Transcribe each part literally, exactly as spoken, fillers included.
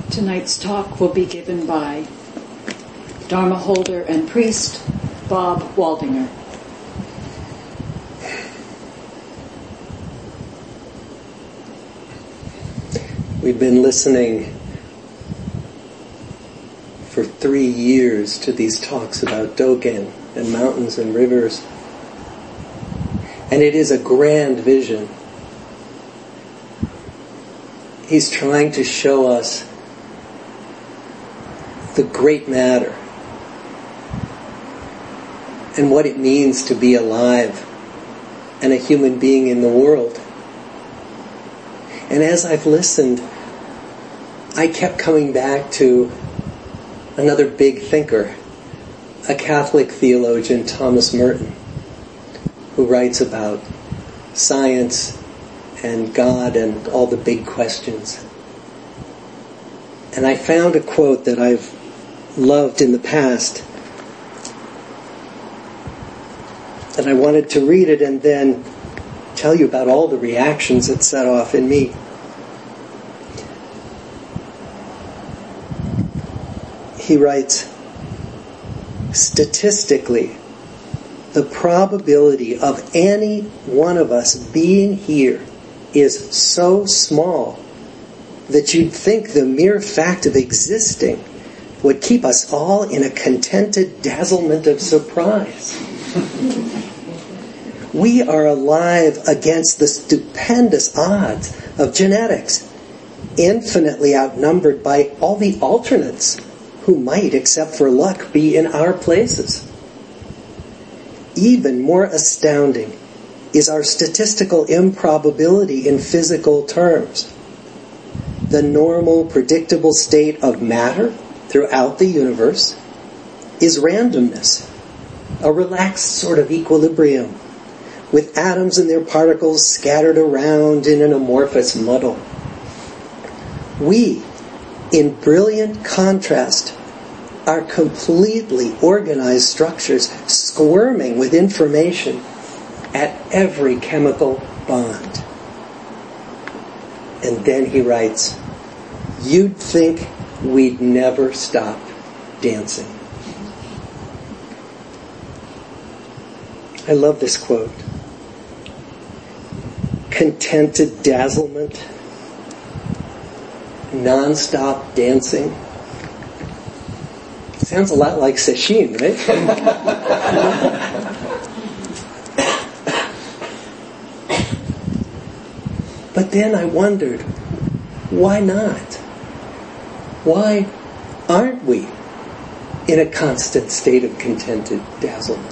Tonight's talk will be given by Dharma holder and priest Bob Waldinger. We've been listening for three years to these talks about Dogen and mountains and rivers. And it is a grand vision. He's trying to show us the great matter and what it means to be alive and a human being in the world. And as I've listened, I kept coming back to another big thinker, a Catholic theologian, Thomas Merton, who writes about science and God and all the big questions. And I found a quote that I've loved in the past, and I wanted to read it and then tell you about all the reactions it set off in me. He writes, statistically, the probability of any one of us being here is so small that you'd think the mere fact of existing would keep us all in a contented dazzlement of surprise. We are alive against the stupendous odds of genetics, infinitely outnumbered by all the alternates who might, except for luck, be in our places. Even more astounding is our statistical improbability in physical terms. The normal, predictable state of matter throughout the universe is randomness, a relaxed sort of equilibrium, with atoms and their particles scattered around in an amorphous muddle. We, in brilliant contrast, are completely organized structures squirming with information at every chemical bond. And then he writes, you'd think we'd never stop dancing. I love this quote. Contented dazzlement, non-stop dancing. Sounds a lot like sesshin, right? But then I wondered, why not? Why aren't we in a constant state of contented dazzlement?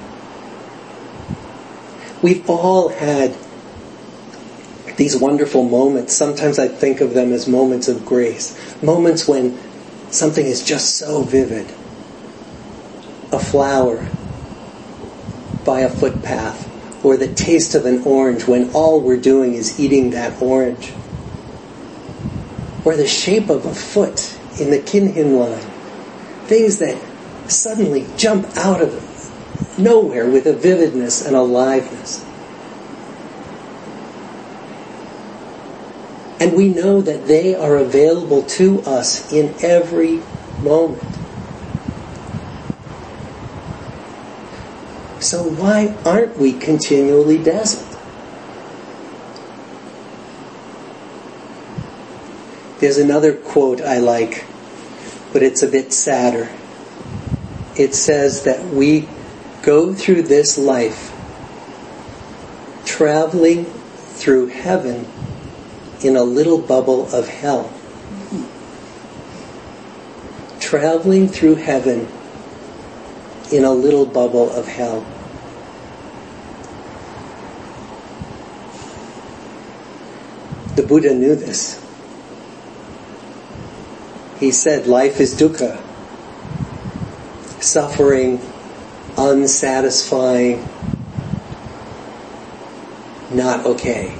We've all had these wonderful moments. Sometimes I think of them as moments of grace. Moments when something is just so vivid. A flower by a footpath, or the taste of an orange when all we're doing is eating that orange. Or the shape of a foot in the Kinhin line. Things that suddenly jump out of nowhere with a vividness and aliveness. And we know that they are available to us in every moment. So why aren't we continually dazzled? There's another quote I like, but it's a bit sadder. It says that we go through this life traveling through heaven in a little bubble of hell. Traveling through heaven in a little bubble of hell. The Buddha knew this. He said life is dukkha, suffering, unsatisfying, not okay.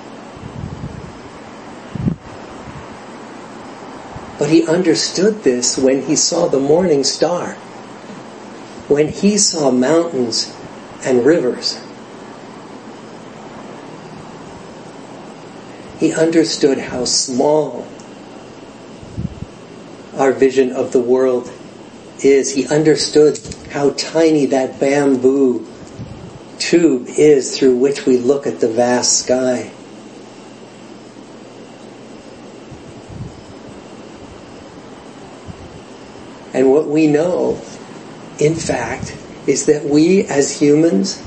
But he understood this when he saw the morning star, when he saw mountains and rivers. He understood how small our vision of the world is. He understood how tiny that bamboo tube is through which we look at the vast sky. And what we know, in fact, is that we as humans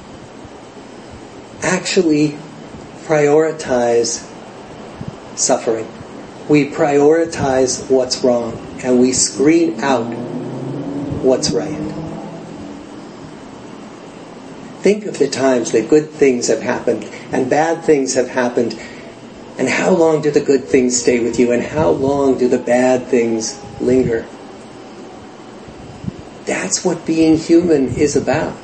actually prioritize suffering. We prioritize what's wrong, and we screen out what's right. Think of the times that good things have happened and bad things have happened, and how long do the good things stay with you, and how long do the bad things linger? That's what being human is about.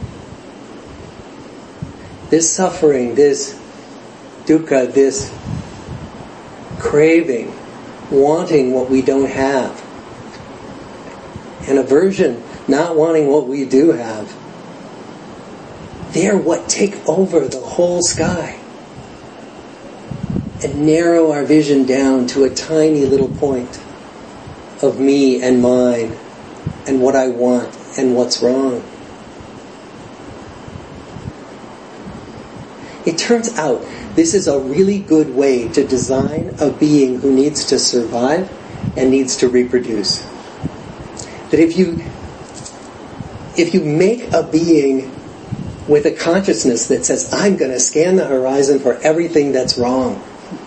This suffering, this dukkha, this craving, wanting what we don't have, and aversion, not wanting what we do have, they're what take over the whole sky and narrow our vision down to a tiny little point of me and mine and what I want and what's wrong. It turns out this is a really good way to design a being who needs to survive and needs to reproduce. That if you if you make a being with a consciousness that says, I'm going to scan the horizon for everything that's wrong,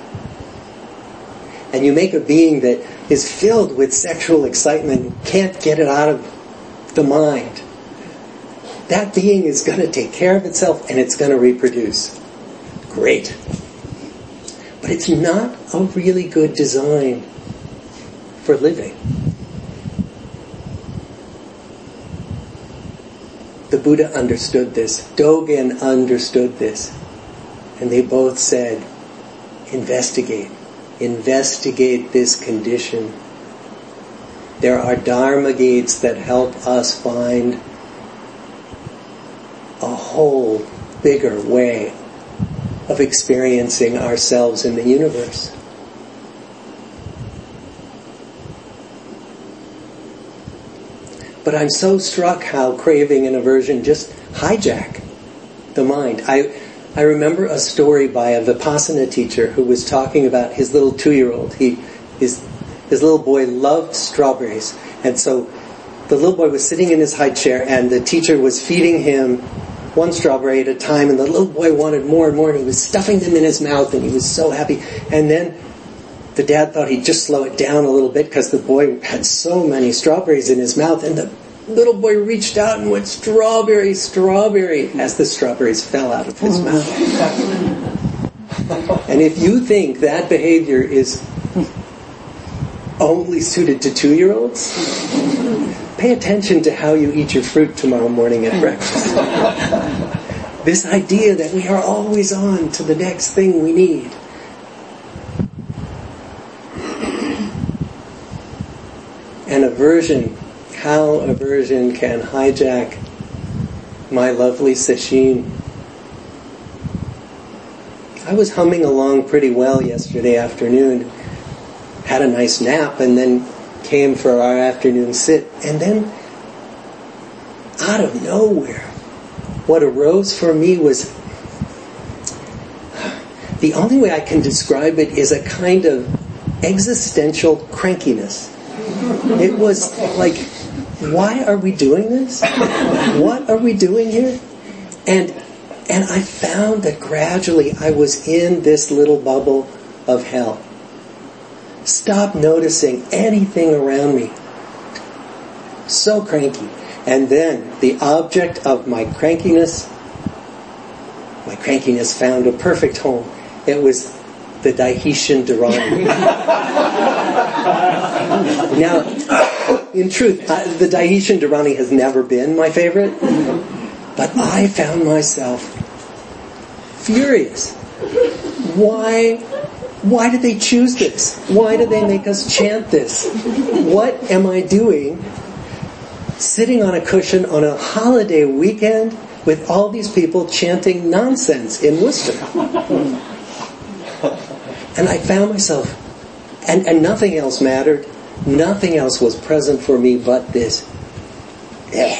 and you make a being that is filled with sexual excitement, can't get it out of the mind, that being is going to take care of itself and it's going to reproduce. Great. But it's not a really good design for living. The Buddha understood this. Dogen understood this. And they both said, investigate. Investigate this condition. There are Dharma gates that help us find a whole bigger way of experiencing ourselves in the universe. But I'm so struck how craving and aversion just hijack the mind. I I remember a story by a Vipassana teacher who was talking about his little two-year-old. He his his little boy loved strawberries, and so the little boy was sitting in his high chair, and the teacher was feeding him one strawberry at a time, and the little boy wanted more and more, and he was stuffing them in his mouth, and he was so happy. And then the dad thought he'd just slow it down a little bit because the boy had so many strawberries in his mouth, and the little boy reached out and went, strawberry, strawberry, as the strawberries fell out of his mouth. And if you think that behavior is only suited to two-year-olds, pay attention to how you eat your fruit tomorrow morning at breakfast. This idea that we are always on to the next thing we need. And aversion, how aversion can hijack my lovely sesshin. I was humming along pretty well yesterday afternoon, had a nice nap, and then came for our afternoon sit, and then out of nowhere what arose for me was, the only way I can describe it is a kind of existential crankiness. It was like, why are we doing this? What are we doing here? And and I found that gradually I was in this little bubble of hell. Stop noticing anything around me. So cranky. And then the object of my crankiness, my crankiness found a perfect home. It was the Daiheshin Dharani. Now, in truth, uh, the Daiheshin Dharani has never been my favorite, but I found myself furious. Why? Why did they choose this? Why did they make us chant this? What am I doing sitting on a cushion on a holiday weekend with all these people chanting nonsense in Worcester? And I found myself, and, and nothing else mattered. Nothing else was present for me but this. Eh.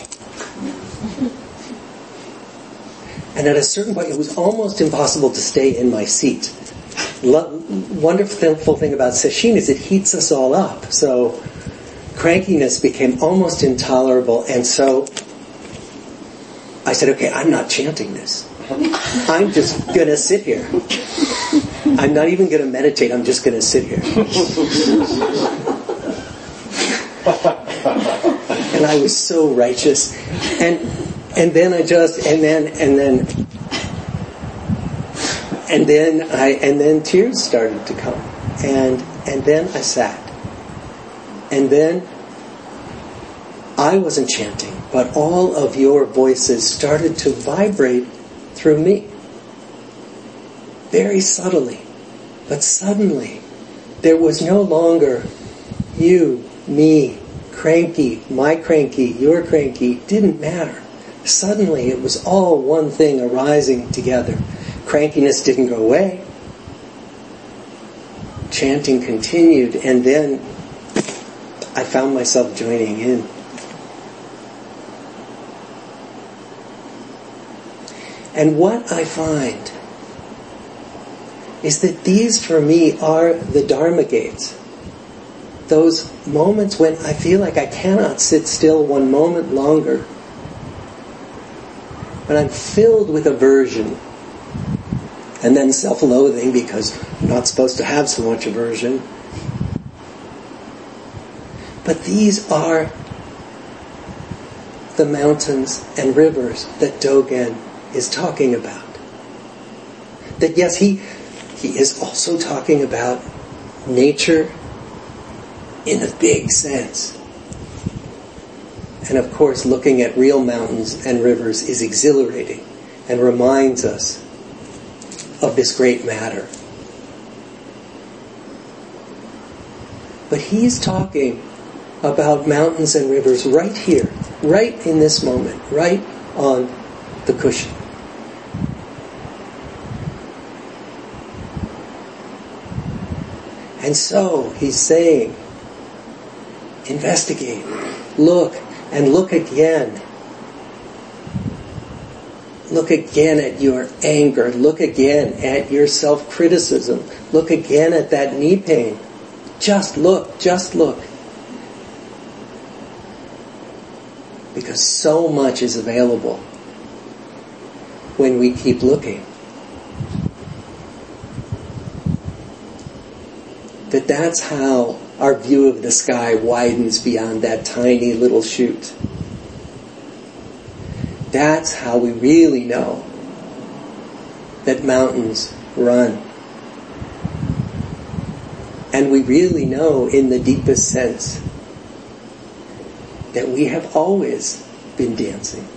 And at a certain point, it was almost impossible to stay in my seat. Lo- wonderful thing about sesshin is it heats us all up. So crankiness became almost intolerable. And so I said, okay, I'm not chanting this. I'm just going to sit here. I'm not even going to meditate. I'm just going to sit here. And I was so righteous. And and then I just and then and then and then I and then tears started to come. And and then I sat. And then I wasn't chanting, but all of your voices started to vibrate through me. Very subtly. But suddenly, there was no longer you, me, cranky, my cranky, your cranky. Didn't matter. Suddenly, it was all one thing arising together. Crankiness didn't go away. Chanting continued, and then I found myself joining in. And what I find is that these, for me, are the Dharma gates. Those moments when I feel like I cannot sit still one moment longer. When I'm filled with aversion. And then self-loathing because I'm not supposed to have so much aversion. But these are the mountains and rivers that Dogen is talking about. That yes, he he is also talking about nature in a big sense. And of course, looking at real mountains and rivers is exhilarating and reminds us of this great matter. But he's talking about mountains and rivers right here, right in this moment, right on the cushion. And so he's saying, investigate, look, and look again. Look again at your anger. Look again at your self-criticism. Look again at that knee pain. Just look, just look. Because so much is available when we keep looking. That that's how our view of the sky widens beyond that tiny little chute. That's how we really know that mountains run. And we really know in the deepest sense that we have always been dancing.